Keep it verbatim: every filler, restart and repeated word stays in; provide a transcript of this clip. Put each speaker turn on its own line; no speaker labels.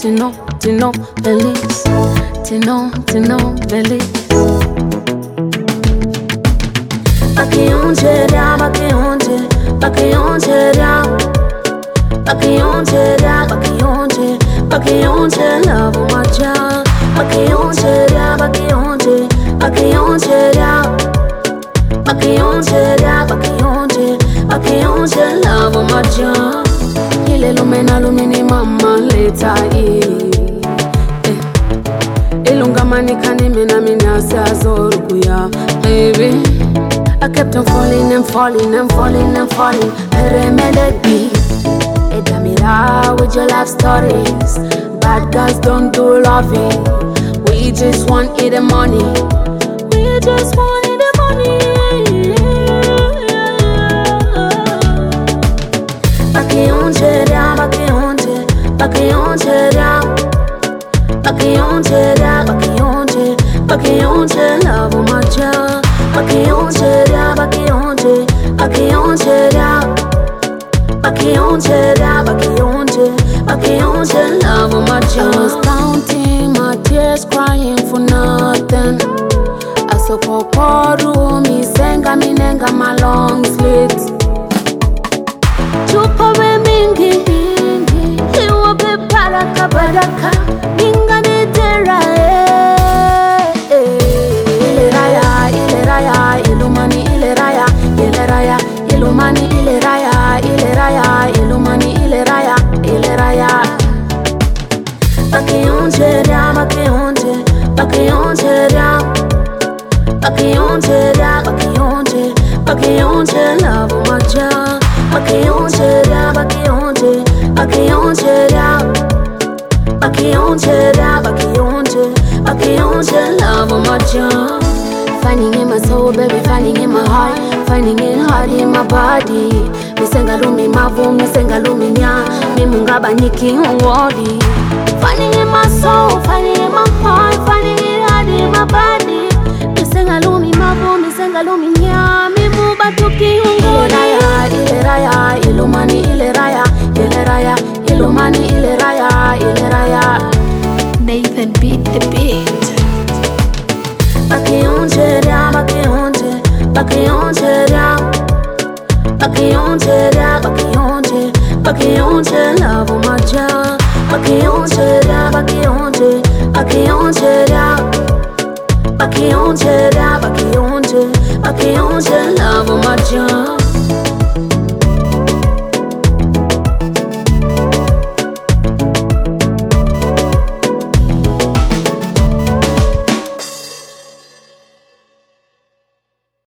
Tino, Tino, Feliz. Tino, Tino, Feliz. Bakionje da, bakionje, bakionje da. Bakionje da, bakionje, bakionje love my job. Bakionje da, bakionje, bakionje da. Bakionje da, bakionje, bakionje love my job. Ile lumena lumini mama leta e. Ilungamani kani mina mina sazoru kuya, baby. I kept on falling and falling and falling and falling. Her melody, Edamira with your love stories. Bad girls don't do loving. We just want it the money. We just want it the money. Bakionje da, bakionje, bakionje da. Bakionje da, bakionje, bakionje love my job. Bakionje da, bakionje, bakionje da. Bakionje da, bakionje, bakionje love my job. I was counting my tears, crying for nothing. I saw Kokoru, mi senga minenga my long slit. Chupa we mingi, iwa be baraka baraka, minga ni tera ile raya, ile raya, ilumani ile raya, ile raya, ilumani ile raya, ile raya, ilumani ile raya, ile raya. Bakionje da, bakionje, bakionje da. Bakionje da, bakionje, bakionje love my job. Bakionje da, bakionje, bakionje da. Bakionje da, bakionje, bakionje love my job. Finding in my soul, baby, finding in my heart, finding it hard in my body. Misenga lumi mavu, misenga lumi nya, mimungaba niki unwodi. Finding in my soul, finding in my heart, finding it hard in my body. Misenga lumi mavu, misenga lumi nya, mimuba tuki unwodi. Ile raya, ilumani ile raya, ile raya, ilumani ile raya, ile raya.
Nathan beat the beat.
Bakionje da, bakionje, bakionje da. Bakionje da, bakionje, bakionje love my job. Bakionje da, bakionje, bakionje da. Bakionje da, bakionje, bakionje love my job.